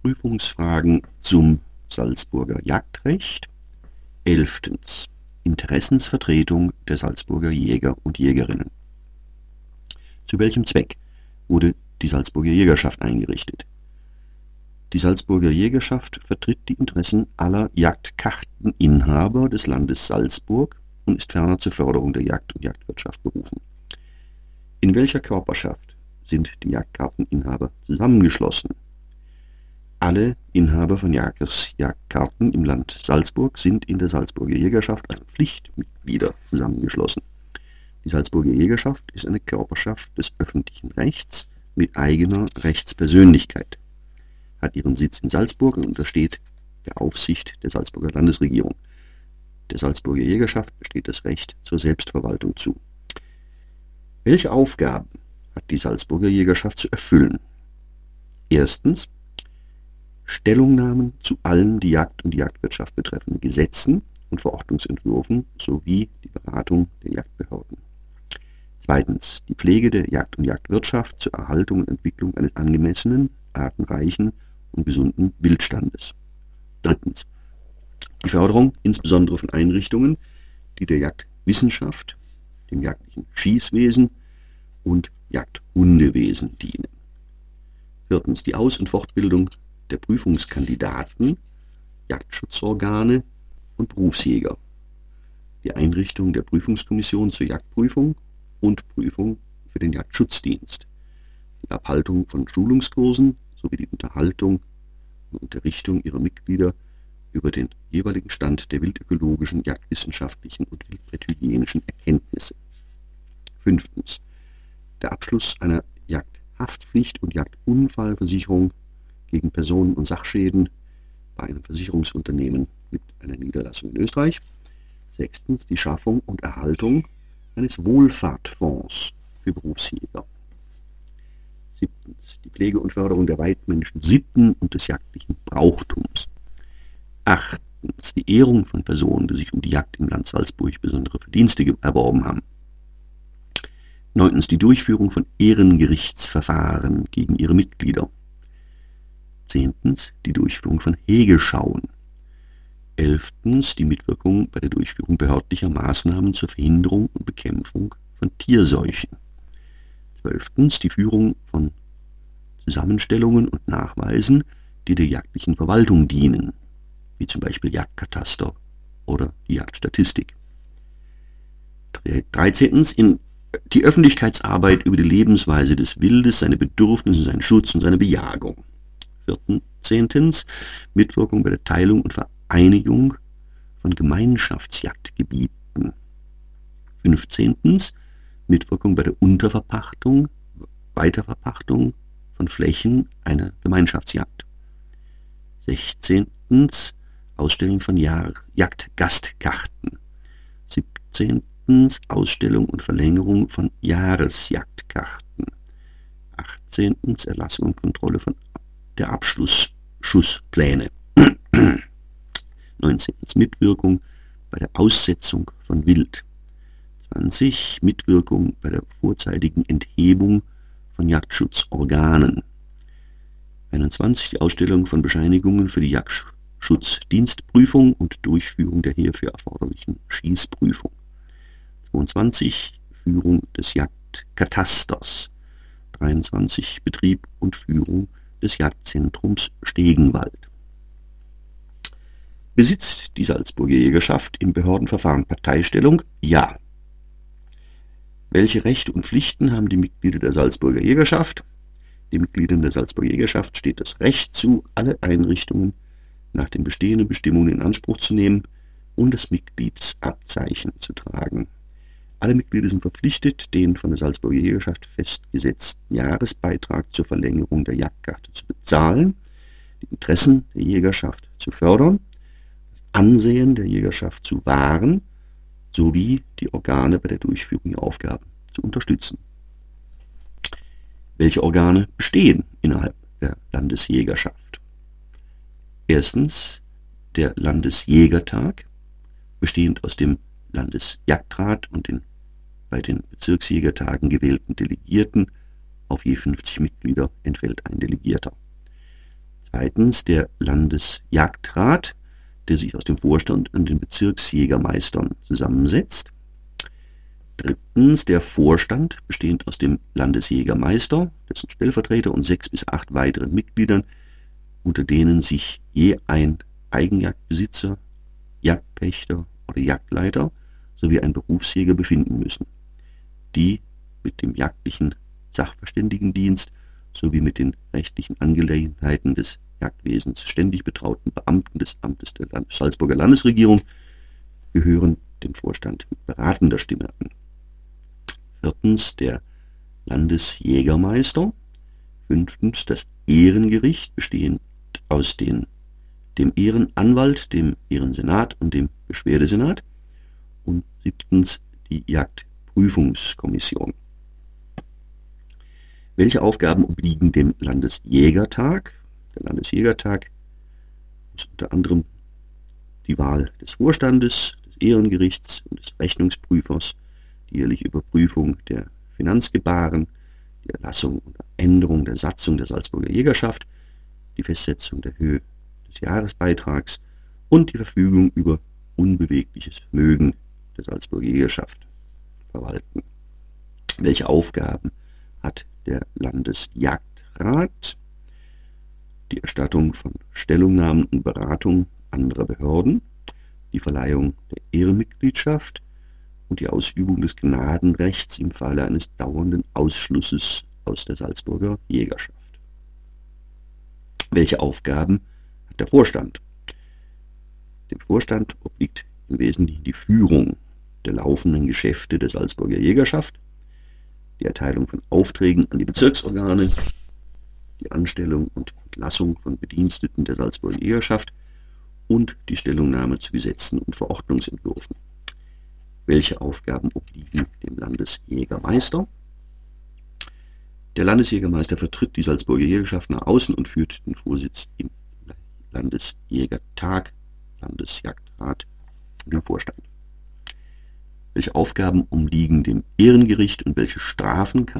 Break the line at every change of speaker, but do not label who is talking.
Prüfungsfragen zum Salzburger Jagdrecht. 11. Interessensvertretung der Salzburger Jäger und Jägerinnen. Zu welchem Zweck wurde die Salzburger Jägerschaft eingerichtet? Die Salzburger Jägerschaft vertritt die Interessen aller Jagdkarteninhaber des Landes Salzburg und ist ferner zur Förderung der Jagd und Jagdwirtschaft berufen. In welcher Körperschaft sind die Jagdkarteninhaber zusammengeschlossen? Alle Inhaber von Jagdkarten im Land Salzburg sind in der Salzburger Jägerschaft als Pflichtmitglieder zusammengeschlossen. Die Salzburger Jägerschaft ist eine Körperschaft des öffentlichen Rechts mit eigener Rechtspersönlichkeit, hat ihren Sitz in Salzburg und untersteht der Aufsicht der Salzburger Landesregierung. Der Salzburger Jägerschaft steht das Recht zur Selbstverwaltung zu. Welche Aufgaben hat die Salzburger Jägerschaft zu erfüllen? Erstens, Stellungnahmen zu allen die Jagd und die Jagdwirtschaft betreffenden Gesetzen und Verordnungsentwürfen sowie die Beratung der Jagdbehörden. Zweitens, die Pflege der Jagd- und Jagdwirtschaft zur Erhaltung und Entwicklung eines angemessenen, artenreichen und gesunden Wildstandes. Drittens, die Förderung insbesondere von Einrichtungen, die der Jagdwissenschaft, dem jagdlichen Schießwesen und Jagdhundewesen dienen. Viertens, die Aus- und Fortbildung der Prüfungskandidaten, Jagdschutzorgane und Berufsjäger, die Einrichtung der Prüfungskommission zur Jagdprüfung und Prüfung für den Jagdschutzdienst, die Abhaltung von Schulungskursen sowie die Unterhaltung und Unterrichtung ihrer Mitglieder über den jeweiligen Stand der wildökologischen, jagdwissenschaftlichen und wildbrethygienischen Erkenntnisse. Fünftens, der Abschluss einer Jagdhaftpflicht- und Jagdunfallversicherung gegen Personen- und Sachschäden bei einem Versicherungsunternehmen mit einer Niederlassung in Österreich. Sechstens, die Schaffung und Erhaltung eines Wohlfahrtfonds für Berufsjäger. Siebtens, die Pflege und Förderung der weidmännischen Sitten und des jagdlichen Brauchtums. Achtens, die Ehrung von Personen, die sich um die Jagd im Land Salzburg besondere Verdienste erworben haben. Neuntens, die Durchführung von Ehrengerichtsverfahren gegen ihre Mitglieder. Zehntens, die Durchführung von Hegeschauen. Elftens, die Mitwirkung bei der Durchführung behördlicher Maßnahmen zur Verhinderung und Bekämpfung von Tierseuchen. Zwölftens, die Führung von Zusammenstellungen und Nachweisen, die der jagdlichen Verwaltung dienen, wie zum Beispiel Jagdkataster oder die Jagdstatistik. 13. Die Öffentlichkeitsarbeit über die Lebensweise des Wildes, seine Bedürfnisse, seinen Schutz und seine Bejagung. 14. Mitwirkung bei der Teilung und Vereinigung von Gemeinschaftsjagdgebieten. 15. Mitwirkung bei der Unterverpachtung, Weiterverpachtung von Flächen einer Gemeinschaftsjagd. 16. Ausstellung von Jagdgastkarten. 17. Ausstellung und Verlängerung von Jahresjagdkarten. 18. Erlassung und Kontrolle von der Abschlussschusszpläne. 19. Mitwirkung bei der Aussetzung von Wild. 20. Mitwirkung bei der vorzeitigen Enthebung von Jagdschutzorganen. 21. Die Ausstellung von Bescheinigungen für die Jagdschutzdienstprüfung und Durchführung der hierfür erforderlichen Schießprüfung. 22. Führung des Jagdkatasters. 23. Betrieb und Führung des Jagdzentrums Stegenwald. Besitzt die Salzburger Jägerschaft im Behördenverfahren Parteistellung? Ja. Welche Rechte und Pflichten haben die Mitglieder der Salzburger Jägerschaft? Den Mitgliedern der Salzburger Jägerschaft steht das Recht zu, alle Einrichtungen nach den bestehenden Bestimmungen in Anspruch zu nehmen und das Mitgliedsabzeichen zu tragen. Alle Mitglieder sind verpflichtet, den von der Salzburger Jägerschaft festgesetzten Jahresbeitrag zur Verlängerung der Jagdkarte zu bezahlen, die Interessen der Jägerschaft zu fördern, das Ansehen der Jägerschaft zu wahren, sowie die Organe bei der Durchführung ihrer Aufgaben zu unterstützen. Welche Organe bestehen innerhalb der Landesjägerschaft? Erstens der Landesjägertag, bestehend aus dem Landesjagdrat und den bei den Bezirksjägertagen gewählten Delegierten. Auf je 50 Mitglieder entfällt ein Delegierter. Zweitens der Landesjagdrat, der sich aus dem Vorstand und den Bezirksjägermeistern zusammensetzt. Drittens der Vorstand, bestehend aus dem Landesjägermeister, dessen Stellvertreter und 6 bis 8 weiteren Mitgliedern, unter denen sich je ein Eigenjagdbesitzer, Jagdpächter oder Jagdleiter sowie ein Berufsjäger befinden müssen, die mit dem jagdlichen Sachverständigendienst sowie mit den rechtlichen Angelegenheiten des Jagdwesens ständig betrauten Beamten des Amtes der Salzburger Landesregierung gehören dem Vorstand mit beratender Stimme an. Viertens der Landesjägermeister. Fünftens das Ehrengericht, bestehend aus dem Ehrenanwalt, dem Ehrensenat und dem Beschwerdesenat. Und siebtens die Jagdprüfungskommission. Welche Aufgaben obliegen dem Landesjägertag? Der Landesjägertag ist unter anderem die Wahl des Vorstandes, des Ehrengerichts und des Rechnungsprüfers, die jährliche Überprüfung der Finanzgebaren, die Erlassung oder Änderung der Satzung der Salzburger Jägerschaft, die Festsetzung der Höhe des Jahresbeitrags und die Verfügung über unbewegliches Vermögen der Salzburger Jägerschaft verwalten. Welche Aufgaben hat der Landesjagdrat? Die Erstattung von Stellungnahmen und Beratung anderer Behörden, die Verleihung der Ehrenmitgliedschaft und die Ausübung des Gnadenrechts im Falle eines dauernden Ausschlusses aus der Salzburger Jägerschaft. Welche Aufgaben hat der Vorstand? Dem Vorstand obliegt im Wesentlichen die Führung der laufenden Geschäfte der Salzburger Jägerschaft, die Erteilung von Aufträgen an die Bezirksorgane, die Anstellung und Entlassung von Bediensteten der Salzburger Jägerschaft und die Stellungnahme zu Gesetzen und Verordnungsentwürfen. Welche Aufgaben obliegen dem Landesjägermeister? Der Landesjägermeister vertritt die Salzburger Jägerschaft nach außen und führt den Vorsitz im Landesjägertag, Landesjagdrat und dem Vorstand. Welche Aufgaben obliegen dem Ehrengericht und welche Strafen kann